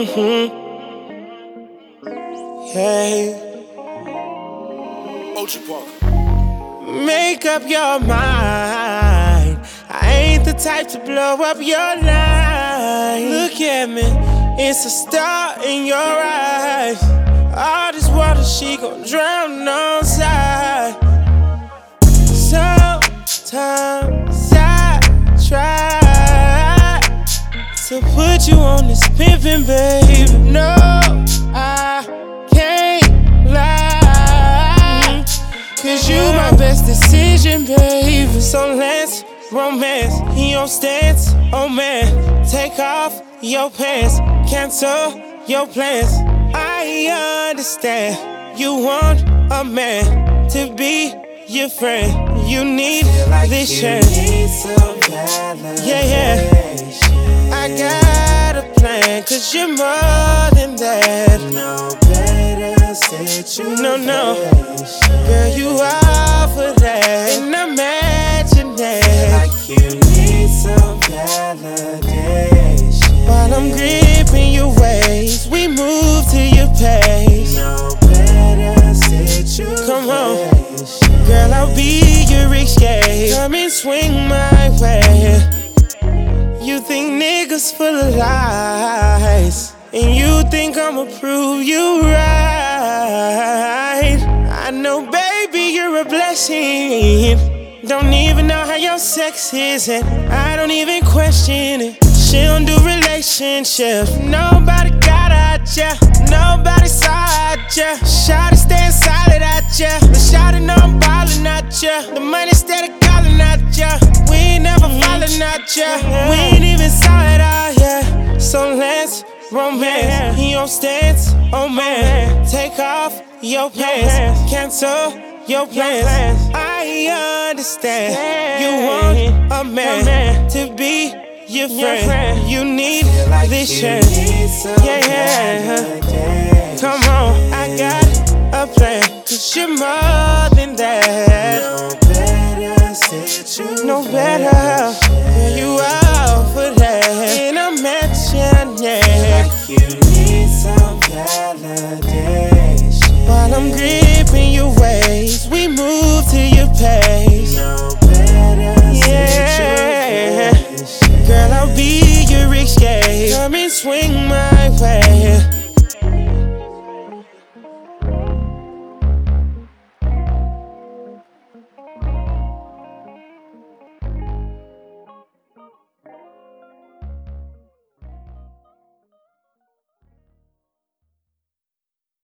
Hey. OG Parker. Make up your mind. I ain't the type to blow up your line. Look at me, it's a star in your eyes. All this water, she gon' drown on side. Sometimes I try to put you on this pimpin', baby. No, I can't lie, 'cause you my best decision, baby. So let's romance in your stance. Oh man, take off your pants, cancel your plans. I understand you want a man to be your friend. You need this chance. Yeah. I got a plan, 'cause you're more than that. No better situation. No. Girl, you are for that. And imagine that. Like you need some validation. While I'm gripping your waist, we move to your pace. No better situation. Come on, girl, I'll be your escape. Come and swing my way. You think niggas full of lies, and you think I'ma prove you right. I know, baby, you're a blessing. Don't even know how your sex is, and I don't even question it. She don't do relationships. Nobody got at ya, nobody saw at ya. Shawty stand solid at ya, but shawty know I'm ballin' at ya. The money steady calling at ya. We ain't never fallin' at ya. We ain't even saw it all yet. So let's romance in your stance. Oh man, take off your pants, cancel your plans. I understand you want a man to be your friend. You need this chance. Yeah. Come on, I got a plan, 'cause you're more than that. No better situation. No better.